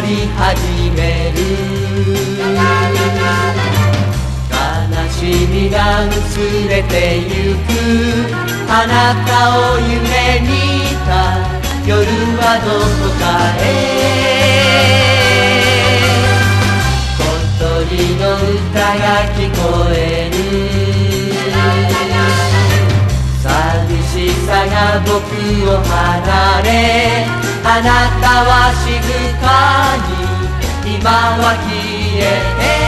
り始める。悲しみが薄れてゆく。あなたを夢見た夜はどこかへ。小鳥の歌が聞こえる。寂しさが僕を離れ、あなたは静かに今は消えて